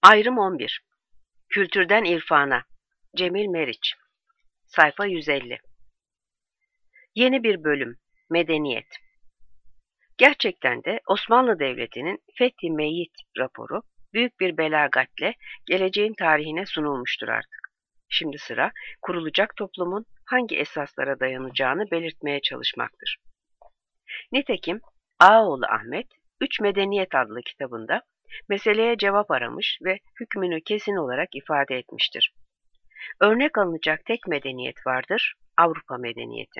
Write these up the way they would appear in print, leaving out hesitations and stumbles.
Ayrım 11. Kültürden İrfana. Cemil Meriç. Sayfa 150. Yeni bir bölüm. Medeniyet. Gerçekten de Osmanlı Devleti'nin Fethi Meyyit raporu büyük bir belagatle geleceğin tarihine sunulmuştur artık. Şimdi sıra kurulacak toplumun hangi esaslara dayanacağını belirtmeye çalışmaktır. Nitekim Ağaoğlu Ahmet, Üç Medeniyet adlı kitabında meseleye cevap aramış ve hükmünü kesin olarak ifade etmiştir. Örnek alınacak tek medeniyet vardır, Avrupa medeniyeti.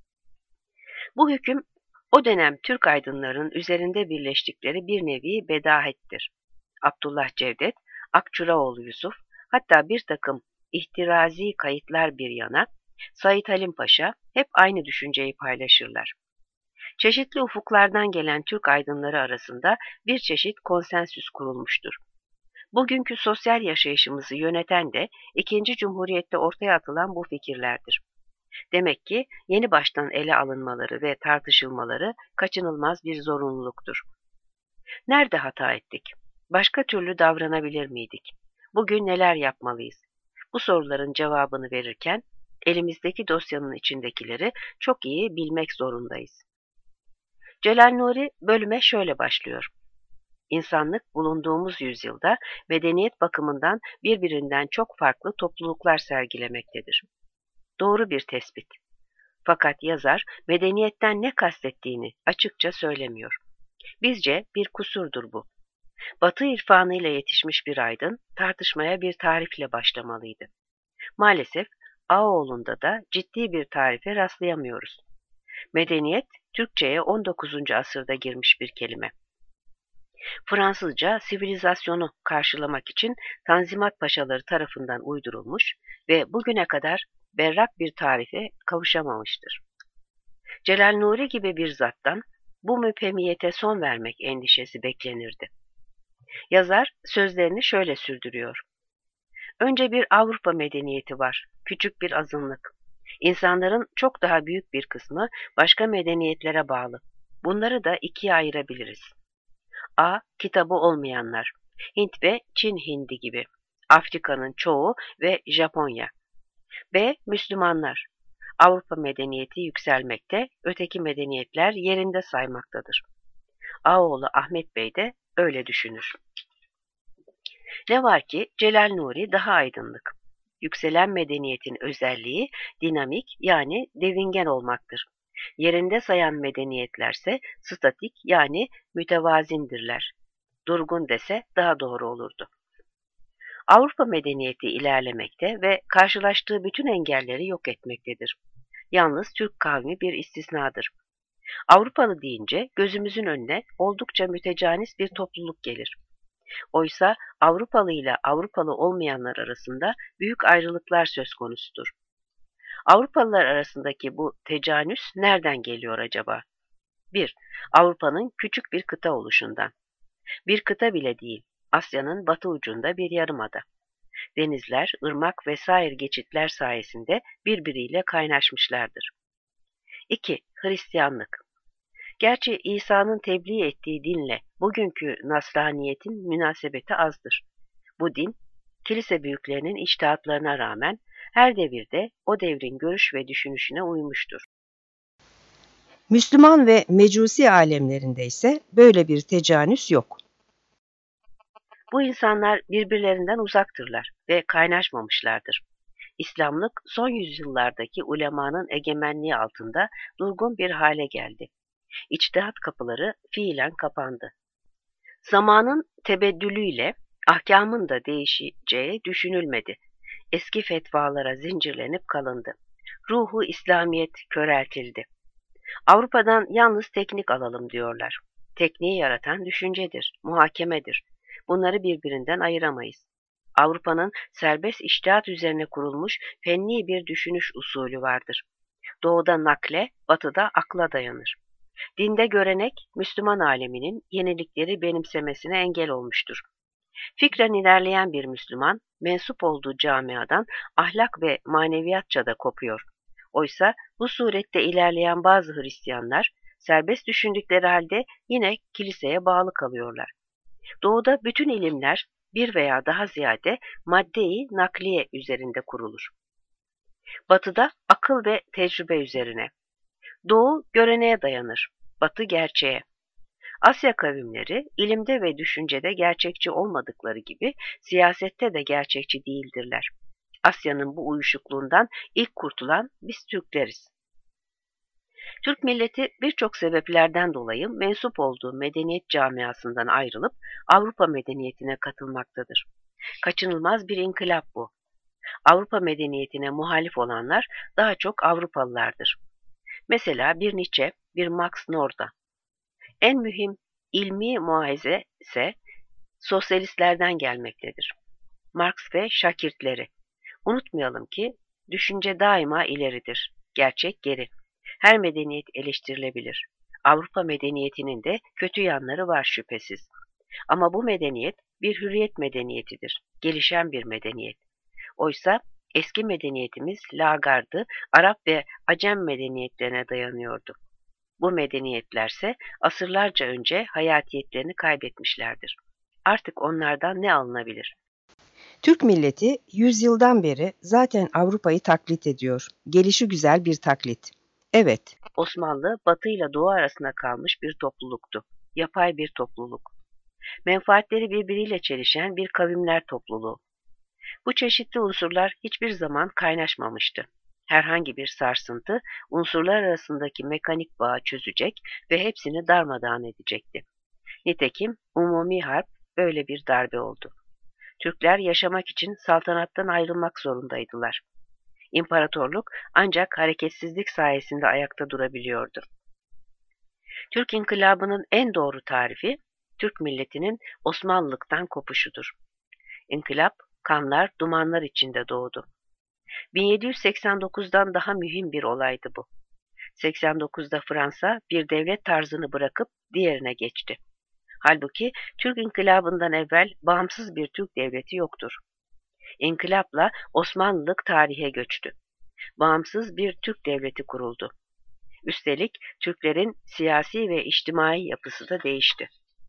Bu hüküm, o dönem Türk aydınlarının üzerinde birleştikleri bir nevi bedahettir. Abdullah Cevdet, Akçuraoğlu Yusuf, hatta bir takım ihtirazi kayıtlar bir yana, Said Halim Paşa hep aynı düşünceyi paylaşırlar. Çeşitli ufuklardan gelen Türk aydınları arasında bir çeşit konsensüs kurulmuştur. Bugünkü sosyal yaşayışımızı yöneten de ikinci Cumhuriyet'te ortaya atılan bu fikirlerdir. Demek ki yeni baştan ele alınmaları ve tartışılmaları kaçınılmaz bir zorunluluktur. Nerede hata ettik? Başka türlü davranabilir miydik? Bugün neler yapmalıyız? Bu soruların cevabını verirken elimizdeki dosyanın içindekileri çok iyi bilmek zorundayız. Celal Nuri bölüme şöyle başlıyor. İnsanlık bulunduğumuz yüzyılda medeniyet bakımından birbirinden çok farklı topluluklar sergilemektedir. Doğru bir tespit. Fakat yazar medeniyetten ne kastettiğini açıkça söylemiyor. Bizce bir kusurdur bu. Batı irfanıyla yetişmiş bir aydın tartışmaya bir tarifle başlamalıydı. Maalesef Ağaoğlu'nda da ciddi bir tarife rastlayamıyoruz. Medeniyet, Türkçe'ye 19. asırda girmiş bir kelime. Fransızca sivilizasyonu karşılamak için Tanzimat Paşaları tarafından uydurulmuş ve bugüne kadar berrak bir tarife kavuşamamıştır. Celal Nuri gibi bir zattan bu müphemiyete son vermek endişesi beklenirdi. Yazar sözlerini şöyle sürdürüyor. Önce bir Avrupa medeniyeti var, küçük bir azınlık. İnsanların çok daha büyük bir kısmı başka medeniyetlere bağlı. Bunları da ikiye ayırabiliriz. A. Kitabı olmayanlar. Hint ve Çin Hindi gibi. Afrika'nın çoğu ve Japonya. B. Müslümanlar. Avrupa medeniyeti yükselmekte, öteki medeniyetler yerinde saymaktadır. Ağaoğlu Ahmet Bey de öyle düşünür. Ne var ki Celal Nuri daha aydınlık. Yükselen medeniyetin özelliği dinamik yani devingen olmaktır. Yerinde sayan medeniyetlerse statik yani mütevazindirler. Durgun dese daha doğru olurdu. Avrupa medeniyeti ilerlemekte ve karşılaştığı bütün engelleri yok etmektedir. Yalnız Türk kavmi bir istisnadır. Avrupalı deyince gözümüzün önüne oldukça mütecanis bir topluluk gelir. Oysa Avrupalı ile Avrupalı olmayanlar arasında büyük ayrılıklar söz konusudur. Avrupalılar arasındaki bu tecanüs nereden geliyor acaba? 1. Avrupa'nın küçük bir kıta oluşundan. Bir kıta bile değil, Asya'nın batı ucunda bir yarımada. Denizler, ırmak vesaire geçitler sayesinde birbiriyle kaynaşmışlardır. 2. Hristiyanlık. Gerçi İsa'nın tebliğ ettiği dinle bugünkü Nasraniyetin münasebeti azdır. Bu din, kilise büyüklerinin içtihatlarına rağmen her devirde o devrin görüş ve düşünüşüne uymuştur. Müslüman ve Mecusi alemlerinde ise böyle bir tecanüs yok. Bu insanlar birbirlerinden uzaktırlar ve kaynaşmamışlardır. İslamlık son yüzyıllardaki ulemanın egemenliği altında durgun bir hale geldi. İçtihat kapıları fiilen kapandı. Zamanın tebeddülüyle ahkamın da değişeceği düşünülmedi. Eski fetvalara zincirlenip kalındı. Ruhu İslamiyet köreltildi. Avrupa'dan yalnız teknik alalım diyorlar. Tekniği yaratan düşüncedir, muhakemedir. Bunları birbirinden ayıramayız. Avrupa'nın serbest içtihat üzerine kurulmuş fenni bir düşünüş usulü vardır. Doğuda nakle, batıda akla dayanır. Dinde görenek, Müslüman aleminin yenilikleri benimsemesine engel olmuştur. Fikren ilerleyen bir Müslüman, mensup olduğu camiadan ahlak ve maneviyatça da kopuyor. Oysa bu surette ilerleyen bazı Hristiyanlar, serbest düşündükleri halde yine kiliseye bağlı kalıyorlar. Doğuda bütün ilimler bir veya daha ziyade madde-i nakliye üzerinde kurulur. Batı'da akıl ve tecrübe üzerine. Doğu göreneğe dayanır, Batı gerçeğe. Asya kavimleri ilimde ve düşüncede gerçekçi olmadıkları gibi siyasette de gerçekçi değildirler. Asya'nın bu uyuşukluğundan ilk kurtulan biz Türkleriz. Türk milleti birçok sebeplerden dolayı mensup olduğu medeniyet camiasından ayrılıp Avrupa medeniyetine katılmaktadır. Kaçınılmaz bir inkılap bu. Avrupa medeniyetine muhalif olanlar daha çok Avrupalılardır. Mesela bir Nietzsche, bir Max Norda. En mühim ilmi muahize ise sosyalistlerden gelmektedir. Marx ve şakirtleri. Unutmayalım ki düşünce daima ileridir, gerçek geri. Her medeniyet eleştirilebilir. Avrupa medeniyetinin de kötü yanları var şüphesiz. Ama bu medeniyet bir hürriyet medeniyetidir, gelişen bir medeniyet. Oysa eski medeniyetimiz lagardı, Arap ve Acem medeniyetlerine dayanıyordu. Bu medeniyetlerse asırlarca önce hayatiyetlerini kaybetmişlerdir. Artık onlardan ne alınabilir? Türk milleti yüzyıldan beri zaten Avrupa'yı taklit ediyor. Gelişigüzel bir taklit. Evet, Osmanlı, Batı ile Doğu arasında kalmış bir topluluktu. Yapay bir topluluk. Menfaatleri birbiriyle çelişen bir kavimler topluluğu. Bu çeşitli unsurlar hiçbir zaman kaynaşmamıştı. Herhangi bir sarsıntı unsurlar arasındaki mekanik bağı çözecek ve hepsini darmadağın edecekti. Nitekim umumi harp böyle bir darbe oldu. Türkler yaşamak için saltanattan ayrılmak zorundaydılar. İmparatorluk ancak hareketsizlik sayesinde ayakta durabiliyordu. Türk İnkılabı'nın en doğru tarifi, Türk milletinin Osmanlılıktan kopuşudur. İnkılap, kanlar, dumanlar içinde doğdu. 1789'dan daha mühim bir olaydı bu. 89'da Fransa bir devlet tarzını bırakıp diğerine geçti. Halbuki Türk İnkılabı'ndan evvel bağımsız bir Türk devleti yoktur. İnkılapla Osmanlılık tarihe göçtü. Bağımsız bir Türk devleti kuruldu. Üstelik Türklerin siyasi ve içtimai yapısı da değişti.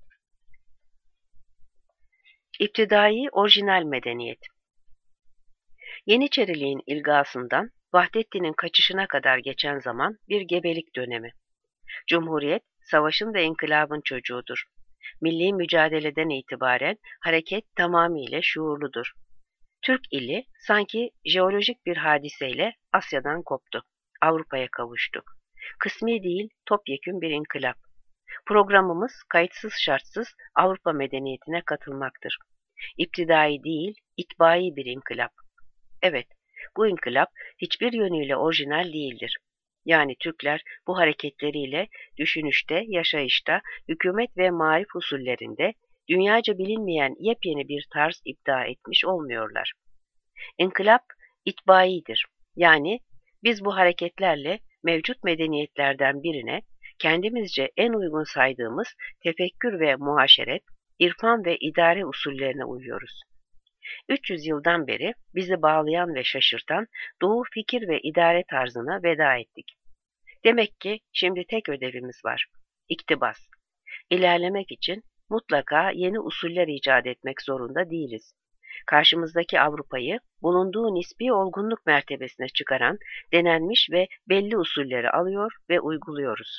İptidai orijinal medeniyet. Yeniçeriliğin ilgasından Vahdettin'in kaçışına kadar geçen zaman bir gebelik dönemi. Cumhuriyet, savaşın ve inkılabın çocuğudur. Milli mücadeleden itibaren hareket tamamıyla şuurludur. Türk ili sanki jeolojik bir hadiseyle Asya'dan koptu. Avrupa'ya kavuştu. Kısmi değil, topyekün bir inkılap. Programımız kayıtsız şartsız Avrupa medeniyetine katılmaktır. İptidai değil, itbai bir inkılap. Evet, bu inkılap hiçbir yönüyle orijinal değildir. Yani Türkler bu hareketleriyle düşünüşte, yaşayışta, hükümet ve marif usullerinde dünyaca bilinmeyen yepyeni bir tarz ibda etmiş olmuyorlar. İnkılap itbaidir. Yani biz bu hareketlerle mevcut medeniyetlerden birine kendimizce en uygun saydığımız tefekkür ve muhaşeret, irfan ve idare usullerine uyuyoruz. 300 yıldan beri bizi bağlayan ve şaşırtan Doğu fikir ve idare tarzına veda ettik. Demek ki şimdi tek ödevimiz var. İktibas. İlerlemek için mutlaka yeni usuller icat etmek zorunda değiliz. Karşımızdaki Avrupa'yı bulunduğu nispi olgunluk mertebesine çıkaran denenmiş ve belli usulleri alıyor ve uyguluyoruz.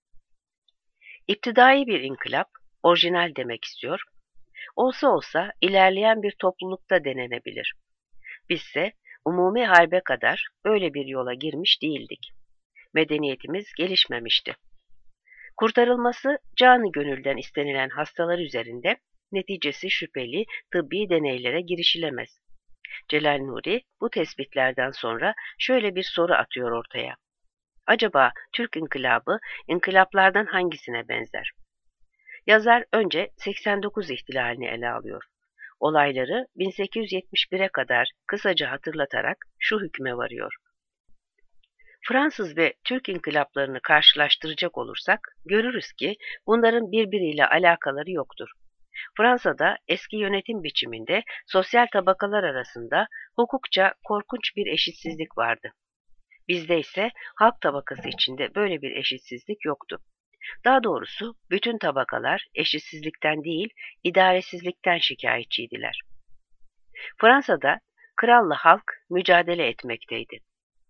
İptidai bir inkılap, orijinal demek istiyor. Olsa olsa ilerleyen bir toplulukta denenebilir. Bizse umumi harbe kadar öyle bir yola girmiş değildik. Medeniyetimiz gelişmemişti. Kurtarılması canı gönülden istenilen hastalar üzerinde neticesi şüpheli tıbbi deneylere girişilemez. Celal Nuri bu tespitlerden sonra şöyle bir soru atıyor ortaya. Acaba Türk İnkılabı inkılaplardan hangisine benzer? Yazar önce 89 ihtilalini ele alıyor. Olayları 1871'e kadar kısaca hatırlatarak şu hükme varıyor. Fransız ve Türk inkılaplarını karşılaştıracak olursak görürüz ki bunların birbiriyle alakaları yoktur. Fransa'da eski yönetim biçiminde sosyal tabakalar arasında hukukça korkunç bir eşitsizlik vardı. Bizde ise halk tabakası içinde böyle bir eşitsizlik yoktu. Daha doğrusu bütün tabakalar eşitsizlikten değil, idaresizlikten şikayetçiydiler. Fransa'da kralla halk mücadele etmekteydi.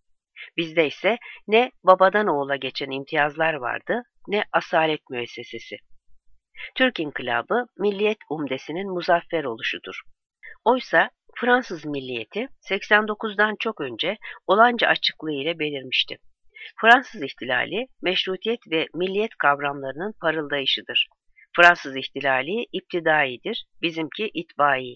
Bizde ise ne babadan oğula geçen imtiyazlar vardı, ne asalet müessesesi. Türk İnkılabı, milliyet umdesinin muzaffer oluşudur. Oysa Fransız milliyeti 89'dan çok önce olanca açıklığı ile belirmişti. Fransız ihtilali, meşrutiyet ve milliyet kavramlarının parıldayışıdır. Fransız ihtilali iptidaidir, bizimki itbai.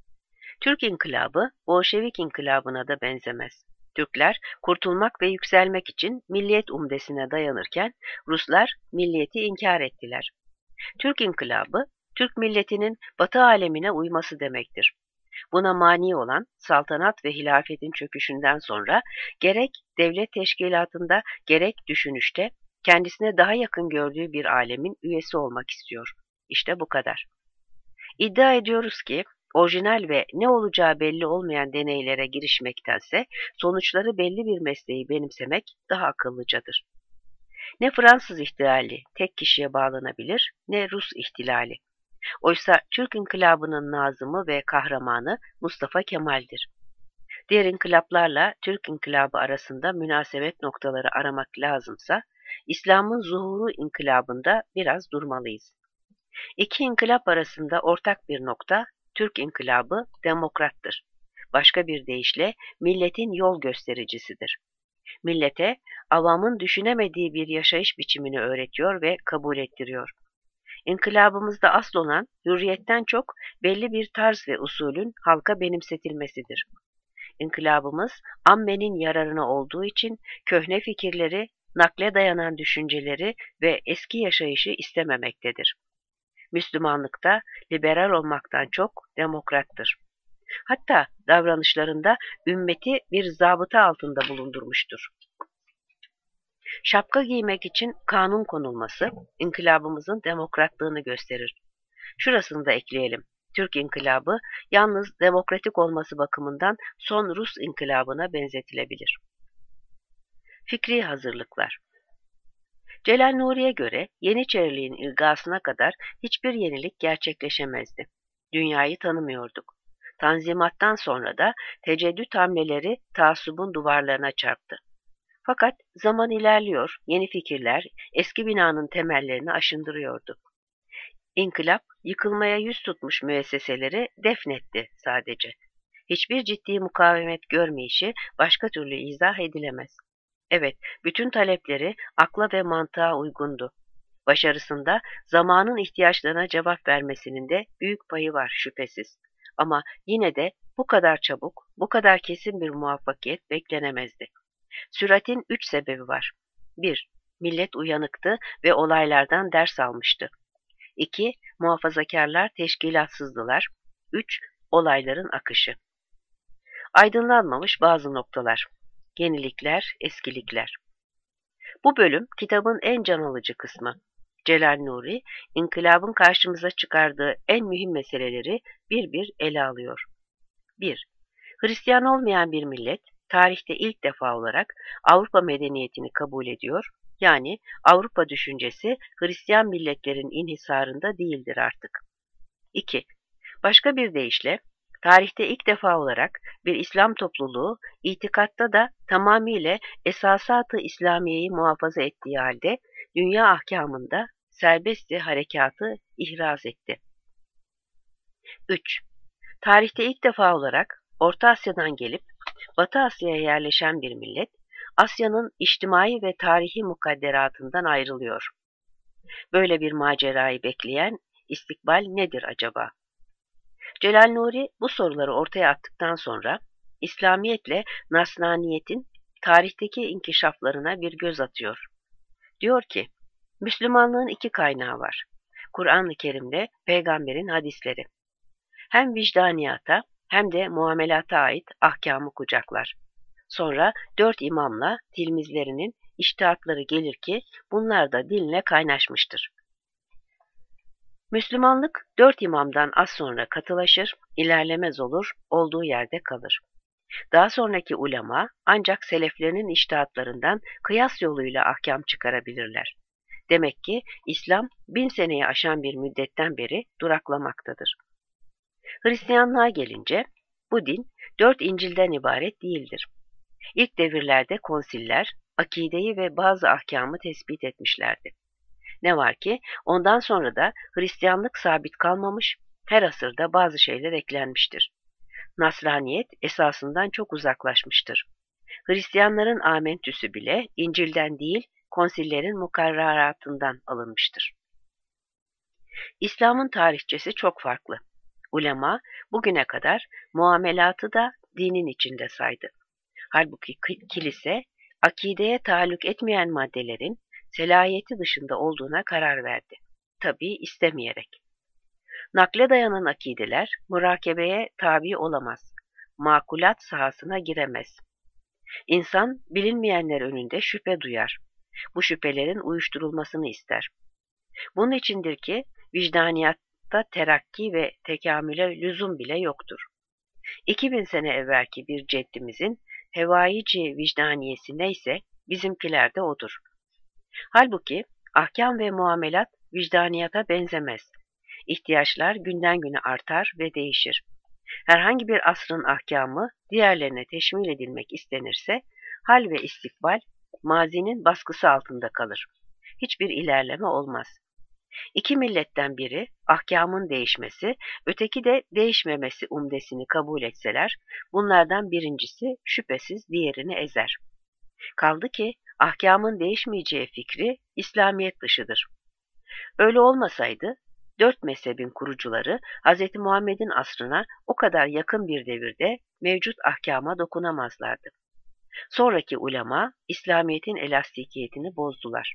Türk İnkılabı, Bolşevik İnkılabına da benzemez. Türkler kurtulmak ve yükselmek için milliyet umdesine dayanırken Ruslar milliyeti inkar ettiler. Türk İnkılabı, Türk milletinin Batı alemine uyması demektir. Buna mani olan saltanat ve hilafetin çöküşünden sonra gerek devlet teşkilatında gerek düşünüşte kendisine daha yakın gördüğü bir alemin üyesi olmak istiyor. İşte bu kadar. İddia ediyoruz ki orijinal ve ne olacağı belli olmayan deneylere girişmektense sonuçları belli bir mesleği benimsemek daha akıllıcadır. Ne Fransız ihtilali tek kişiye bağlanabilir ne Rus ihtilali. Oysa Türk İnkılabı'nın nazımı ve kahramanı Mustafa Kemal'dir. Diğer inkılaplarla Türk İnkılabı arasında münasebet noktaları aramak lazımsa, İslam'ın zuhuru inkılabında biraz durmalıyız. İki inkılap arasında ortak bir nokta, Türk İnkılabı demokrattır. Başka bir deyişle milletin yol göstericisidir. Millete, avamın düşünemediği bir yaşayış biçimini öğretiyor ve kabul ettiriyor. İnkılabımızda asıl olan hürriyetten çok belli bir tarz ve usulün halka benimsetilmesidir. İnkılabımız ammenin yararına olduğu için köhne fikirleri, nakle dayanan düşünceleri ve eski yaşayışı istememektedir. Müslümanlıkta liberal olmaktan çok demokrattır. Hatta davranışlarında ümmeti bir zabıta altında bulundurmuştur. Şapka giymek için kanun konulması, inkılabımızın demokratlığını gösterir. Şurasını da ekleyelim. Türk İnkılabı yalnız demokratik olması bakımından son Rus inkılabına benzetilebilir. Fikri hazırlıklar. Celal Nuri'ye göre Yeniçeriliğin ilgasına kadar hiçbir yenilik gerçekleşemezdi. Dünyayı tanımıyorduk. Tanzimattan sonra da teceddüt hamleleri taassubun duvarlarına çarptı. Fakat zaman ilerliyor, yeni fikirler eski binanın temellerini aşındırıyordu. İnkılap, yıkılmaya yüz tutmuş müesseseleri defnetti sadece. Hiçbir ciddi mukavemet görmeyişi başka türlü izah edilemez. Evet, bütün talepleri akla ve mantığa uygundu. Başarısında zamanın ihtiyaçlarına cevap vermesinin de büyük payı var şüphesiz. Ama yine de bu kadar çabuk, bu kadar kesin bir muvaffakiyet beklenemezdi. Süratin 3 sebebi var. 1. Millet uyanıktı ve olaylardan ders almıştı. 2. Muhafazakarlar teşkilatsızdılar. 3. Olayların akışı. Aydınlanmamış bazı noktalar. Yenilikler, eskilikler. Bu bölüm kitabın en can alıcı kısmı. Celal Nuri, inkılabın karşımıza çıkardığı en mühim meseleleri bir bir ele alıyor. 1. Hristiyan olmayan bir millet, tarihte ilk defa olarak Avrupa medeniyetini kabul ediyor, yani Avrupa düşüncesi Hristiyan milletlerin inhisarında değildir artık. 2. Başka bir deyişle, tarihte ilk defa olarak bir İslam topluluğu itikatta da tamamıyla esasat-ı İslamiye'yi muhafaza ettiği halde dünya ahkamında serbest harekatı ihraz etti. 3. Tarihte ilk defa olarak Orta Asya'dan gelip Batı Asya'ya yerleşen bir millet, Asya'nın içtimai ve tarihi mukadderatından ayrılıyor. Böyle bir macerayı bekleyen istikbal nedir acaba? Celal Nuri bu soruları ortaya attıktan sonra İslamiyetle Nasraniyetin tarihteki inkişaflarına bir göz atıyor. Diyor ki, Müslümanlığın iki kaynağı var. Kur'an-ı Kerim'de peygamberin hadisleri. Hem vicdaniyata hem de muamelata ait ahkamı kucaklar. Sonra 4 imamla tilmizlerinin içtihatları gelir ki bunlar da dinle kaynaşmıştır. Müslümanlık 4 imamdan az sonra katılaşır, ilerlemez olur, olduğu yerde kalır. Daha sonraki ulema ancak seleflerinin içtihatlarından kıyas yoluyla ahkam çıkarabilirler. Demek ki İslam 1000 seneyi aşan bir müddetten beri duraklamaktadır. Hristiyanlığa gelince bu din 4 İncil'den ibaret değildir. İlk devirlerde konsiller akideyi ve bazı ahkamı tespit etmişlerdi. Ne var ki ondan sonra da Hristiyanlık sabit kalmamış, her asırda bazı şeyler eklenmiştir. Nasraniyet esasından çok uzaklaşmıştır. Hristiyanların amentüsü bile İncil'den değil, konsillerin mukarraratından alınmıştır. İslam'ın tarihçesi çok farklı. Ulema bugüne kadar muamelatı da dinin içinde saydı. Halbuki kilise akideye taalluk etmeyen maddelerin selahiyeti dışında olduğuna karar verdi. Tabii istemeyerek. Nakle dayanan akideler murakebeye tabi olamaz. Makulat sahasına giremez. İnsan bilinmeyenler önünde şüphe duyar. Bu şüphelerin uyuşturulmasını ister. Bunun içindir ki vicdaniyatta terakki ve tekamüle lüzum bile yoktur. 2000 sene evvelki bir ceddimizin hevaici vicdaniyesi neyse bizimkiler de odur. Halbuki ahkam ve muamelat vicdaniyata benzemez. İhtiyaçlar günden güne artar ve değişir. Herhangi bir asrın ahkamı diğerlerine teşmil edilmek istenirse hal ve istikbal mazinin baskısı altında kalır. Hiçbir ilerleme olmaz. İki milletten biri ahkamın değişmesi, öteki de değişmemesi umdesini kabul etseler, bunlardan birincisi şüphesiz diğerini ezer. Kaldı ki ahkamın değişmeyeceği fikri İslamiyet dışıdır. Öyle olmasaydı, 4 mezhebin kurucuları Hz. Muhammed'in asrına o kadar yakın bir devirde mevcut ahkama dokunamazlardı. Sonraki ulema İslamiyet'in elastikiyetini bozdular.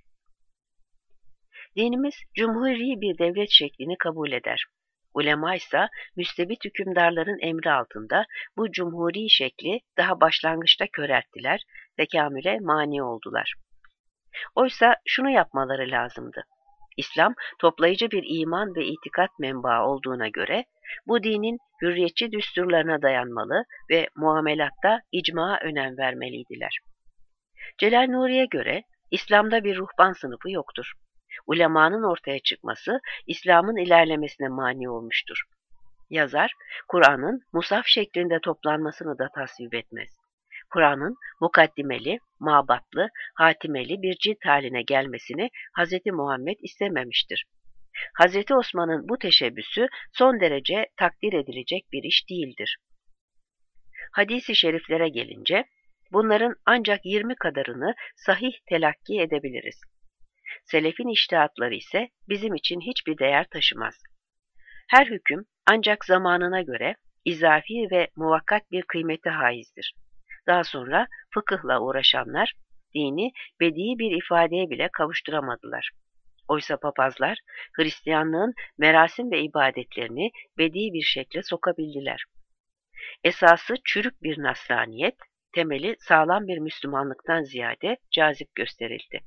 Dinimiz cumhuri bir devlet şeklini kabul eder. Ulema ise müstebit hükümdarların emri altında bu cumhuri şekli daha başlangıçta körelttiler, tekamüle mani oldular. Oysa şunu yapmaları lazımdı. İslam toplayıcı bir iman ve itikat menbaı olduğuna göre bu dinin hürriyetçi düsturlarına dayanmalı ve muamelatta icmaa önem vermeliydiler. Celal Nuri'ye göre İslam'da bir ruhban sınıfı yoktur. Ulemanın ortaya çıkması İslam'ın ilerlemesine mani olmuştur. Yazar, Kur'an'ın musaf şeklinde toplanmasını da tasvip etmez. Kur'an'ın mukaddimeli, mabatlı, hatimeli bir cilt haline gelmesini Hz. Muhammed istememiştir. Hz. Osman'ın bu teşebbüsü son derece takdir edilecek bir iş değildir. Hadis-i şeriflere gelince, bunların ancak 20 kadarını sahih telakki edebiliriz. Selefin içtihatları ise bizim için hiçbir değer taşımaz. Her hüküm ancak zamanına göre izafi ve muvakkat bir kıymete haizdir. Daha sonra fıkıhla uğraşanlar dini bedi bir ifadeye bile kavuşturamadılar. Oysa papazlar Hristiyanlığın merasim ve ibadetlerini bedi bir şekle sokabildiler. Esası çürük bir Nasraniyet, temeli sağlam bir Müslümanlıktan ziyade cazip gösterildi.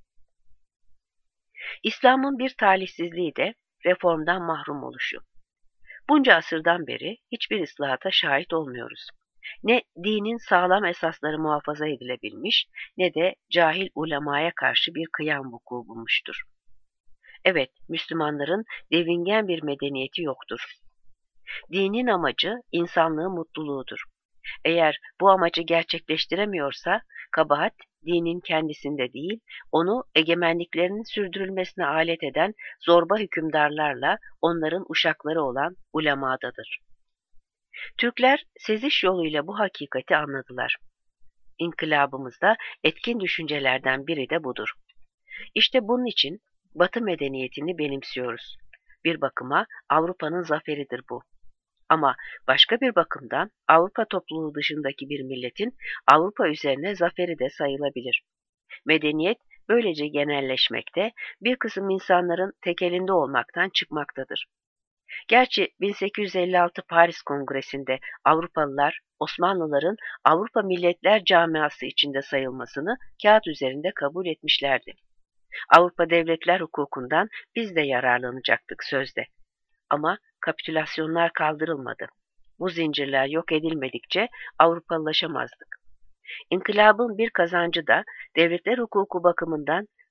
İslam'ın bir talihsizliği de reformdan mahrum oluşu. Bunca asırdan beri hiçbir ıslahata şahit olmuyoruz. Ne dinin sağlam esasları muhafaza edilebilmiş, ne de cahil ulemaya karşı bir kıyam vuku bulmuştur. Evet, Müslümanların devingen bir medeniyeti yoktur. Dinin amacı insanlığın mutluluğudur. Eğer bu amacı gerçekleştiremiyorsa, kabahat dinin kendisinde değil, onu egemenliklerinin sürdürülmesine alet eden zorba hükümdarlarla onların uşakları olan ulemadadır. Türkler seziş yoluyla bu hakikati anladılar. İnkılabımızda etkin düşüncelerden biri de budur. İşte bunun için Batı medeniyetini benimsiyoruz. Bir bakıma Avrupa'nın zaferidir bu. Ama başka bir bakımdan Avrupa topluluğu dışındaki bir milletin Avrupa üzerine zaferi de sayılabilir. Medeniyet böylece genelleşmekte, bir kısım insanların tekelinde olmaktan çıkmaktadır. Gerçi 1856 Paris Kongresi'nde Avrupalılar, Osmanlıların Avrupa Milletler Camiası içinde sayılmasını kağıt üzerinde kabul etmişlerdi. Avrupa devletler hukukundan biz de yararlanacaktık sözde. Ama kapitülasyonlar kaldırılmadı. Bu zincirler yok edilmedikçe Avrupalılaşamazdık. İnkılabın bir kazancı da devletler hukuku bakımından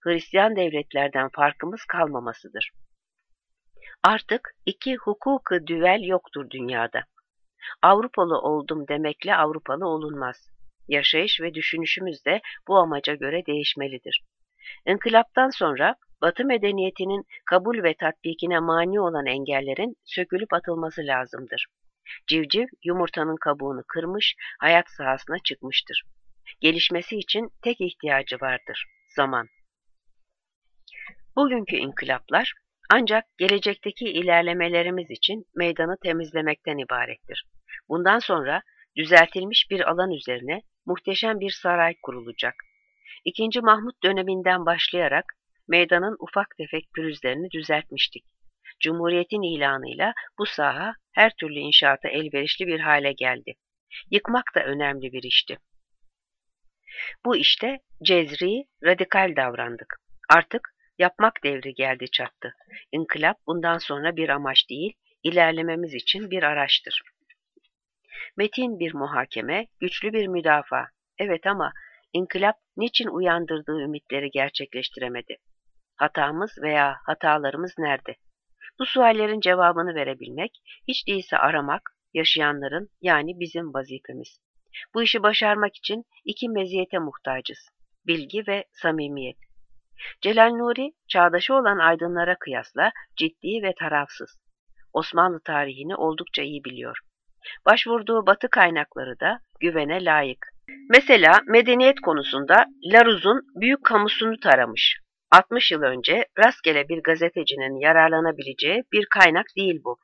Hristiyan devletlerden farkımız kalmamasıdır. Artık iki hukuku düvel yoktur dünyada. Avrupalı oldum demekle Avrupalı olunmaz. Yaşayış ve düşünüşümüz de bu amaca göre değişmelidir. İnkılaptan sonra Batı medeniyetinin kabul ve tatbikine mani olan engellerin sökülüp atılması lazımdır. Civciv yumurtanın kabuğunu kırmış, hayat sahasına çıkmıştır. Gelişmesi için tek ihtiyacı vardır: zaman. Bugünkü inkılaplar ancak gelecekteki ilerlemelerimiz için meydanı temizlemekten ibarettir. Bundan sonra düzeltilmiş bir alan üzerine muhteşem bir saray kurulacak. II. Mahmut döneminden başlayarak meydanın ufak tefek pürüzlerini düzeltmiştik. Cumhuriyetin ilanıyla bu saha her türlü inşaata elverişli bir hale geldi. Yıkmak da önemli bir işti. Bu işte cezri, radikal davrandık. Artık yapmak devri geldi çattı. İnkılap bundan sonra bir amaç değil, ilerlememiz için bir araçtır. Metin bir muhakeme, güçlü bir müdafaa. Evet ama inkılap niçin uyandırdığı ümitleri gerçekleştiremedi? Hatamız veya hatalarımız nerede? Bu suallerin cevabını verebilmek, hiç değilse aramak, yaşayanların yani bizim vazifemiz. Bu işi başarmak için iki meziyete muhtacız: bilgi ve samimiyet. Celal Nuri, çağdaşı olan aydınlara kıyasla ciddi ve tarafsız. Osmanlı tarihini oldukça iyi biliyor. Başvurduğu Batı kaynakları da güvene layık. Mesela medeniyet konusunda Laroux'un büyük kamusunu taramış. 60 yıl önce rastgele bir gazetecinin yararlanabileceği bir kaynak değil bu.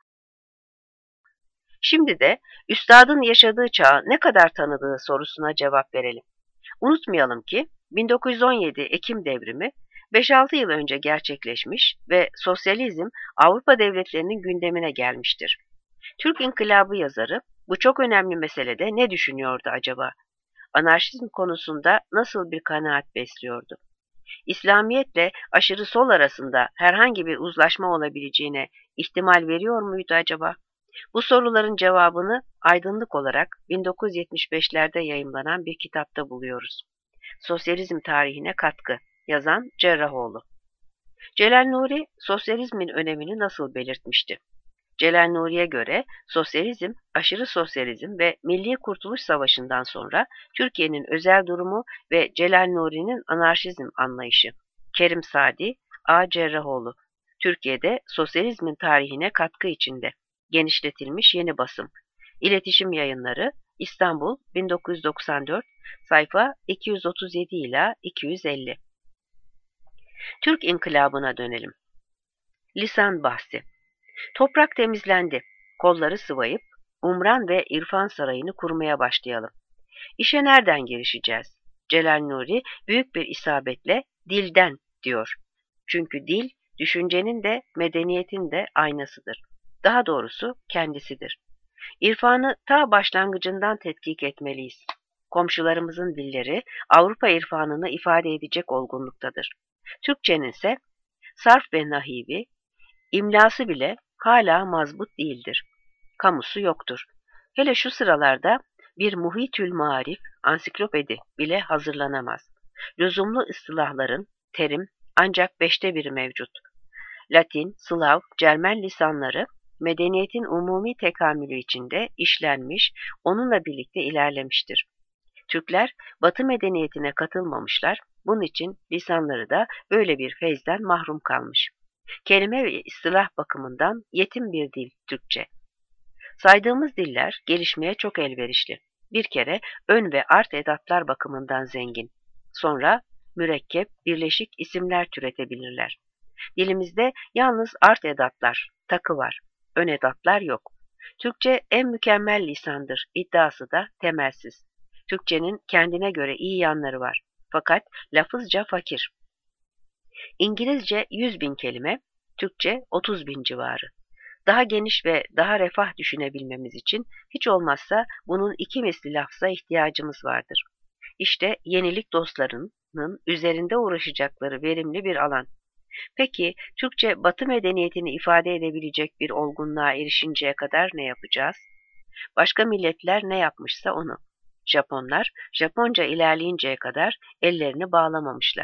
Şimdi de üstadın yaşadığı çağı ne kadar tanıdığı sorusuna cevap verelim. Unutmayalım ki 1917 Ekim devrimi 5-6 yıl önce gerçekleşmiş ve sosyalizm Avrupa devletlerinin gündemine gelmiştir. Türk İnkılabı yazarı bu çok önemli meselede ne düşünüyordu acaba? Anarşizm konusunda nasıl bir kanaat besliyordu? İslamiyetle aşırı sol arasında herhangi bir uzlaşma olabileceğine ihtimal veriyor muydu acaba? Bu soruların cevabını aydınlık olarak 1975'lerde yayımlanan bir kitapta buluyoruz. Sosyalizm tarihine katkı, yazan Cerrahoğlu. Celal Nuri, sosyalizmin önemini nasıl belirtmişti? Celal Nuri'ye göre sosyalizm, aşırı sosyalizm ve Milli Kurtuluş Savaşı'ndan sonra Türkiye'nin özel durumu ve Celal Nuri'nin anarşizm anlayışı. Kerim Sadi, A. Cerrahoğlu. Türkiye'de sosyalizmin tarihine katkı içinde. Genişletilmiş yeni basım. İletişim Yayınları, İstanbul, 1994, sayfa 237 ila 250. Türk İnkılabı'na dönelim. Lisan bahsi. Toprak temizlendi. Kolları sıvayıp Umran ve İrfan Sarayı'nı kurmaya başlayalım. İşe nereden girişeceğiz? Celal Nuri büyük bir isabetle dilden diyor. Çünkü dil, düşüncenin de medeniyetin de aynasıdır. Daha doğrusu kendisidir. İrfanı ta başlangıcından tetkik etmeliyiz. Komşularımızın dilleri Avrupa irfanını ifade edecek olgunluktadır. Türkçenin ise sarf ve nahivi, imlası bile hala mazbut değildir. Kamusu yoktur. Hele şu sıralarda bir Muhitül Marif ansiklopedi bile hazırlanamaz. Lüzumlu ıstılahların, terim ancak 1/5 mevcut. Latin, Slav, Cermen lisanları medeniyetin umumi tekamülü içinde işlenmiş, onunla birlikte ilerlemiştir. Türkler Batı medeniyetine katılmamışlar, bunun için lisanları da böyle bir feyzden mahrum kalmış. Kelime ve istilah bakımından yetim bir dil Türkçe. Saydığımız diller gelişmeye çok elverişli. Bir kere ön ve art edatlar bakımından zengin. Sonra mürekkep, birleşik isimler türetebilirler. Dilimizde yalnız art edatlar, takı var. Ön edatlar yok. Türkçe en mükemmel lisandır iddiası da temelsiz. Türkçenin kendine göre iyi yanları var. Fakat lafızca fakir. İngilizce 100.000 kelime, Türkçe 30.000 civarı. Daha geniş ve daha refah düşünebilmemiz için hiç olmazsa bunun iki misli lafza ihtiyacımız vardır. İşte yenilik dostlarının üzerinde uğraşacakları verimli bir alan. Peki Türkçe Batı medeniyetini ifade edebilecek bir olgunluğa erişinceye kadar ne yapacağız? Başka milletler ne yapmışsa onu. Japonlar Japonca ilerleyinceye kadar ellerini bağlamamışlar.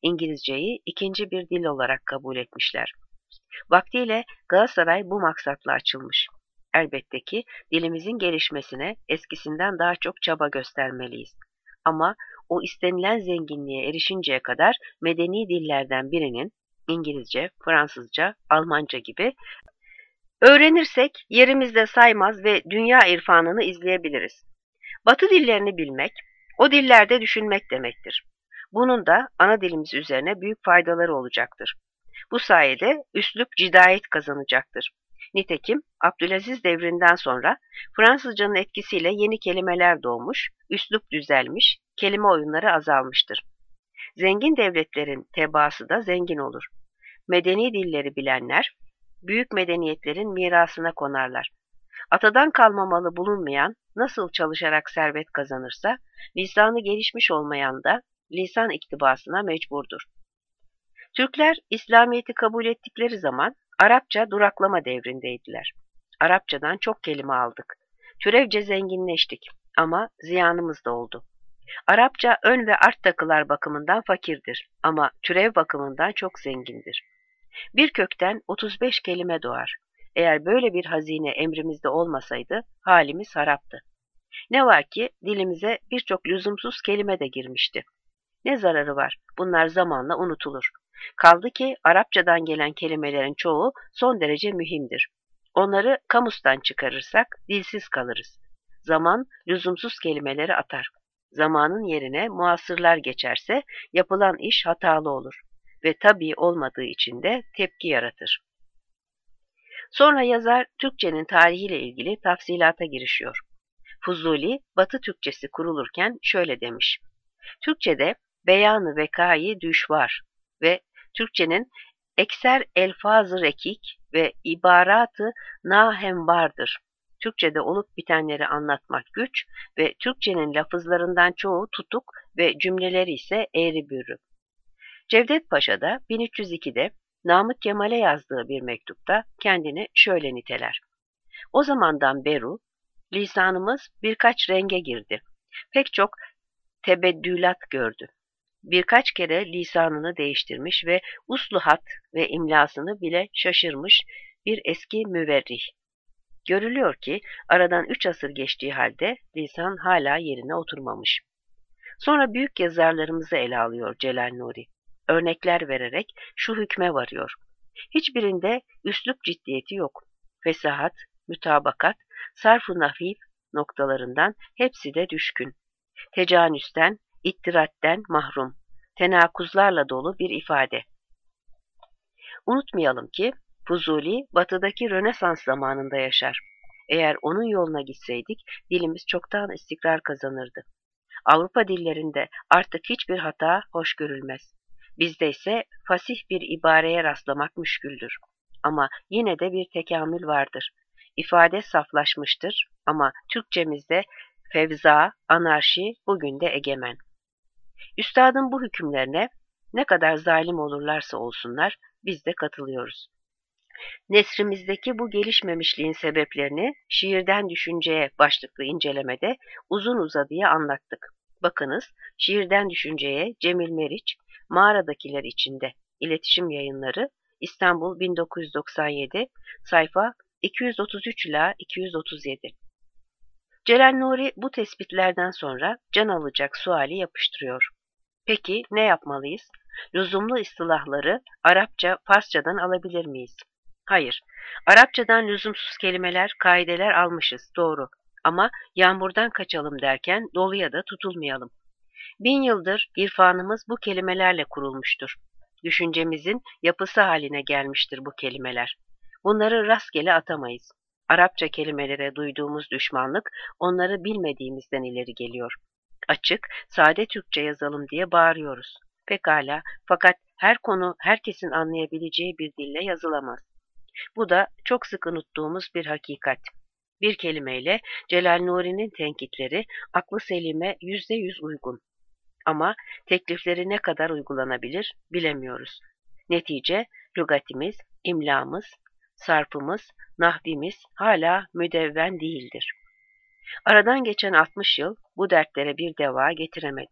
İngilizceyi ikinci bir dil olarak kabul etmişler. Vaktiyle Galatasaray bu maksatla açılmış. Elbette ki dilimizin gelişmesine eskisinden daha çok çaba göstermeliyiz. Ama o istenilen zenginliğe erişinceye kadar medeni dillerden birinin İngilizce, Fransızca, Almanca gibi öğrenirsek yerimizde saymaz ve dünya irfanını izleyebiliriz. Batı dillerini bilmek, o dillerde düşünmek demektir. Bunun da ana dilimiz üzerine büyük faydaları olacaktır. Bu sayede üslup cidayet kazanacaktır. Nitekim Abdülaziz devrinden sonra Fransızcanın etkisiyle yeni kelimeler doğmuş, üslup düzelmiş, kelime oyunları azalmıştır. Zengin devletlerin tebaası da zengin olur. Medeni dilleri bilenler, büyük medeniyetlerin mirasına konarlar. Atadan kalma malı bulunmayan nasıl çalışarak servet kazanırsa, lisanı gelişmiş olmayan da lisan iktibasına mecburdur. Türkler İslamiyet'i kabul ettikleri zaman Arapça duraklama devrindeydiler. Arapçadan çok kelime aldık. Türevce zenginleştik ama ziyanımız da oldu. Arapça ön ve art takılar bakımından fakirdir ama türev bakımından çok zengindir. Bir kökten 35 kelime doğar. Eğer böyle bir hazine emrimizde olmasaydı halimiz haraptı. Ne var ki dilimize birçok lüzumsuz kelime de girmişti. Ne zararı var? Bunlar zamanla unutulur. Kaldı ki Arapçadan gelen kelimelerin çoğu son derece mühimdir. Onları kamustan çıkarırsak dilsiz kalırız. Zaman lüzumsuz kelimeleri atar. Zamanın yerine muasırlar geçerse yapılan iş hatalı olur ve tabii olmadığı için de tepki yaratır. Sonra yazar Türkçenin tarihiyle ilgili tafsilata girişiyor. Fuzuli, Batı Türkçesi kurulurken şöyle demiş: Türkçede beyanı vekayı düşvar ve Türkçenin ekser elfazı rekik ve ibaratı nahembardır. Türkçede olup bitenleri anlatmak güç ve Türkçenin lafızlarından çoğu tutuk ve cümleleri ise eğri büğrü. Cevdet Paşa da 1302'de Namık Kemal'e yazdığı bir mektupta kendini şöyle niteler: O zamandan beru lisanımız birkaç renge girdi. Pek çok tebeddülat gördü. Birkaç kere lisanını değiştirmiş ve usluhat ve imlasını bile şaşırmış bir eski müverrih. Görülüyor ki aradan 3 asır geçtiği halde lisan hala yerine oturmamış. Sonra büyük yazarlarımızı ele alıyor Celal Nuri. Örnekler vererek şu hükme varıyor: Hiçbirinde üslup ciddiyeti yok. Fesahat, mütabakat, sarf-ı nafif noktalarından hepsi de düşkün. Tecanüsten, ittiratten mahrum, tenakuzlarla dolu bir ifade. Unutmayalım ki Fuzuli batıdaki Rönesans zamanında yaşar. Eğer onun yoluna gitseydik dilimiz çoktan istikrar kazanırdı. Avrupa dillerinde artık hiçbir hata hoş görülmez. Bizde ise fasih bir ibareye rastlamak müşküldür. Ama yine de bir tekamül vardır. İfade saflaşmıştır ama Türkçemizde fevza, anarşi bugün de egemen. Üstadın bu hükümlerine ne kadar zalim olurlarsa olsunlar biz de katılıyoruz. Nesrimizdeki bu gelişmemişliğin sebeplerini Şiirden Düşünceye başlıklı incelemede uzun uzadıya anlattık. Bakınız, Şiirden Düşünceye Cemil Meriç, Mağaradakiler içinde İletişim Yayınları, İstanbul 1997, sayfa 233 ila 237. Celal Nuri bu tespitlerden sonra can alacak suali yapıştırıyor. Peki ne yapmalıyız? Lüzumlu istilahları Arapça, Farsçadan alabilir miyiz? Hayır. Arapçadan lüzumsuz kelimeler, kaideler almışız, doğru. Ama yağmurdan kaçalım derken doluya da tutulmayalım. 1000 yıldır irfanımız bu kelimelerle kurulmuştur. Düşüncemizin yapısı haline gelmiştir bu kelimeler. Bunları rastgele atamayız. Arapça kelimelere duyduğumuz düşmanlık onları bilmediğimizden ileri geliyor. Açık, sade Türkçe yazalım diye bağırıyoruz. Pekala, fakat her konu herkesin anlayabileceği bir dille yazılamaz. Bu da çok sık unuttuğumuz bir hakikat. Bir kelimeyle Celal Nuri'nin tenkitleri aklı selime %100 uygun. Ama teklifleri ne kadar uygulanabilir bilemiyoruz. Netice, lügatimiz, imlamız, sarfımız, nahvimiz hala müdevven değildir. Aradan geçen 60 yıl bu dertlere bir deva getiremedi.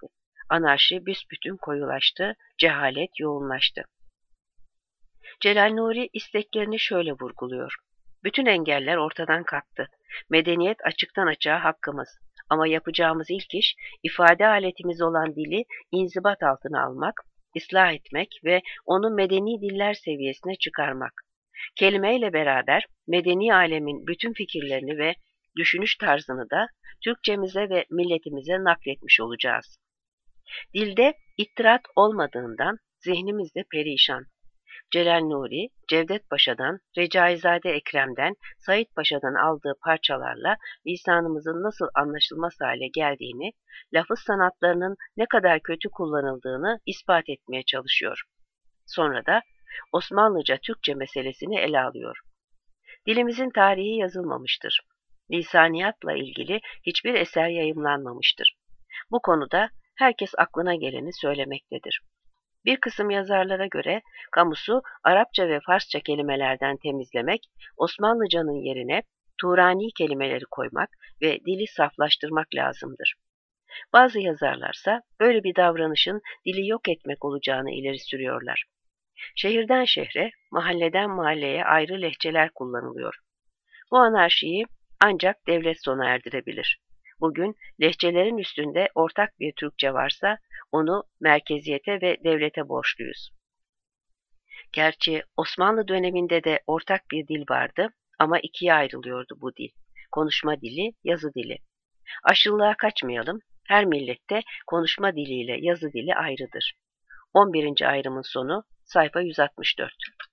Anarşi büsbütün koyulaştı, cehalet yoğunlaştı. Celal Nuri isteklerini şöyle vurguluyor. Bütün engeller ortadan kalktı. Medeniyet açıktan açığa hakkımız. Ama yapacağımız ilk iş, ifade aletimiz olan dili inzibat altına almak, ıslah etmek ve onu medeni diller seviyesine çıkarmak. Kelimeyle beraber medeni alemin bütün fikirlerini ve düşünüş tarzını da Türkçemize ve milletimize nakletmiş olacağız. Dilde ittirat olmadığından zihnimiz de perişan. Celal Nuri, Cevdet Paşa'dan, Recaizade Ekrem'den, Said Paşa'dan aldığı parçalarla lisanımızın nasıl anlaşılmaz hale geldiğini, lafız sanatlarının ne kadar kötü kullanıldığını ispat etmeye çalışıyor. Sonra da Osmanlıca Türkçe meselesini ele alıyor. Dilimizin tarihi yazılmamıştır. Lisaniyatla ilgili hiçbir eser yayımlanmamıştır. Bu konuda herkes aklına geleni söylemektedir. Bir kısım yazarlara göre kamusu Arapça ve Farsça kelimelerden temizlemek, Osmanlıcanın yerine Turani kelimeleri koymak ve dili saflaştırmak lazımdır. Bazı yazarlarsa böyle bir davranışın dili yok etmek olacağını ileri sürüyorlar. Şehirden şehre, mahalleden mahalleye ayrı lehçeler kullanılıyor. Bu anarşiyi ancak devlet sona erdirebilir. Bugün lehçelerin üstünde ortak bir Türkçe varsa onu merkeziyete ve devlete borçluyuz. Gerçi Osmanlı döneminde de ortak bir dil vardı ama ikiye ayrılıyordu bu dil. Konuşma dili, yazı dili. Aşırılığa kaçmayalım, her millette konuşma diliyle yazı dili ayrıdır. 11. ayrımın sonu sayfa 164.